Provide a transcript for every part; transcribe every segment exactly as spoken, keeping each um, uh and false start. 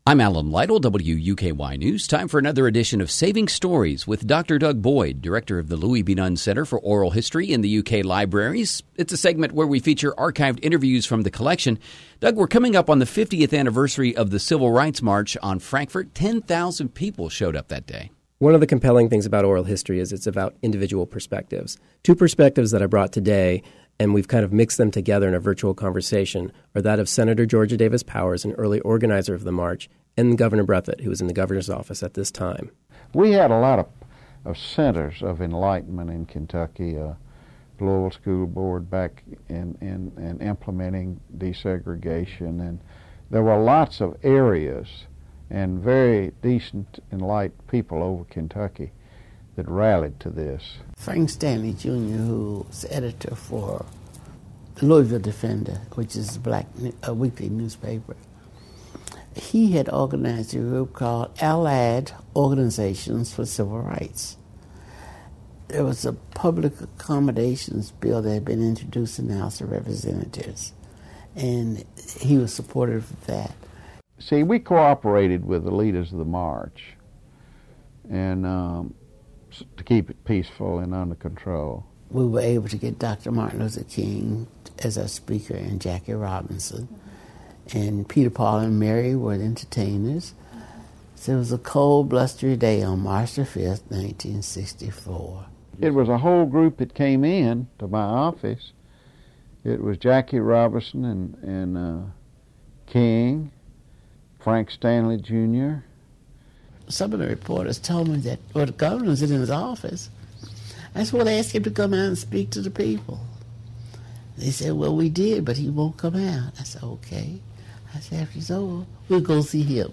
I'm Alan Lytle, W U K Y News. Time for another edition of Saving Stories with Doctor Doug Boyd, director of the Louis B. Nunn Center for Oral History in the U K Libraries. It's a segment where we feature archived interviews from the collection. Doug, we're coming up on the fiftieth anniversary of the Civil Rights March on Frankfurt. ten thousand people showed up that day. One of the compelling things about oral history is it's about individual perspectives. Two perspectives that I brought today, and we've kind of mixed them together in a virtual conversation, are that of Senator Georgia Davis Powers, an early organizer of the march, and Governor Breathitt, who was in the governor's office at this time. We had a lot of, of centers of enlightenment in Kentucky, uh, Louisville School Board back in, in, in implementing desegregation, and there were lots of areas and very decent, enlightened people over Kentucky that rallied to this. Frank Stanley Junior, who was editor for the Louisville Defender, which is a black a weekly newspaper, he had organized a group called Allied Organizations for Civil Rights. There was a public accommodations bill that had been introduced in the House of Representatives, and he was supportive of that. See, we cooperated with the leaders of the march and um, to keep it peaceful and under control. We were able to get Doctor Martin Luther King as our speaker and Jackie Robinson. And Peter, Paul, and Mary were the entertainers. So it was a cold, blustery day on March the fifth, nineteen sixty-four. It was a whole group that came in to my office. It was Jackie Robinson and, and uh, King, Frank Stanley Junior Some of the reporters told me that, well, the governor was in his office. That's why they asked him to come out and speak to the people. They said, well, we did, but he won't come out. I said, okay. I said, after it's over, we'll go see him.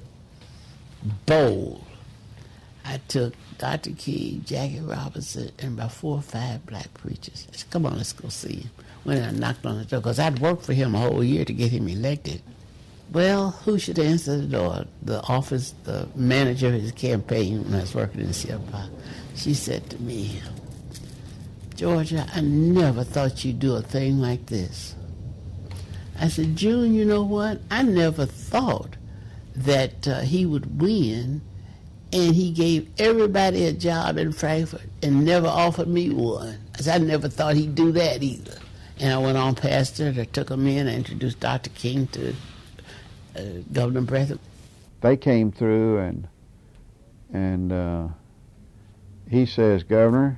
Bold. I took Doctor King, Jackie Robinson, and about four or five black preachers. I said, come on, let's go see him. Went and I knocked on the door, because I'd worked for him a whole year to get him elected. Well, who should answer the door? The office, the manager of his campaign when I was working in Sierra Park. She said to me, Georgia, I never thought you'd do a thing like this. I said, June, you know what? I never thought that uh, he would win, and he gave everybody a job in Frankfurt and never offered me one. I said, I never thought he'd do that either. And I went on past her, I took him in, I introduced Doctor King to uh, Governor Breathitt. They came through, and, and uh, he says, Governor,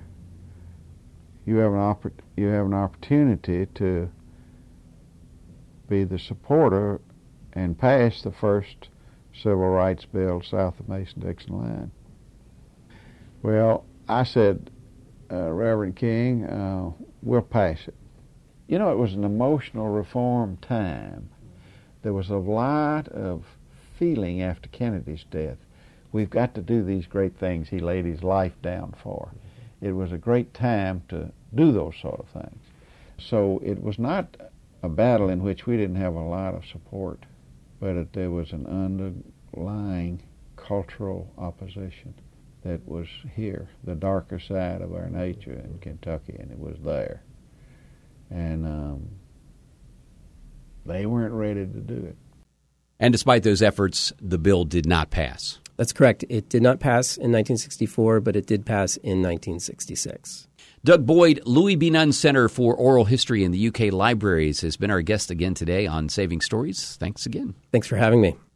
you have an oppor- you have an opportunity to be the supporter and pass the first civil rights bill south of Mason-Dixon line. Well, I said, uh, Reverend King, uh, we'll pass it. You know, it was an emotional reform time. There was a lot of feeling after Kennedy's death. We've got to do these great things he laid his life down for. It was a great time to do those sort of things. So it was not a battle in which we didn't have a lot of support, but it, there was an underlying cultural opposition that was here, the darker side of our nature in Kentucky, and it was there. And um, they weren't ready to do it. And despite those efforts, the bill did not pass. That's correct. It did not pass in nineteen sixty-four, but it did pass in nineteen sixty-six. Doug Boyd, Louis B. Nunn Center for Oral History in the U K Libraries, has been our guest again today on Saving Stories. Thanks again. Thanks for having me.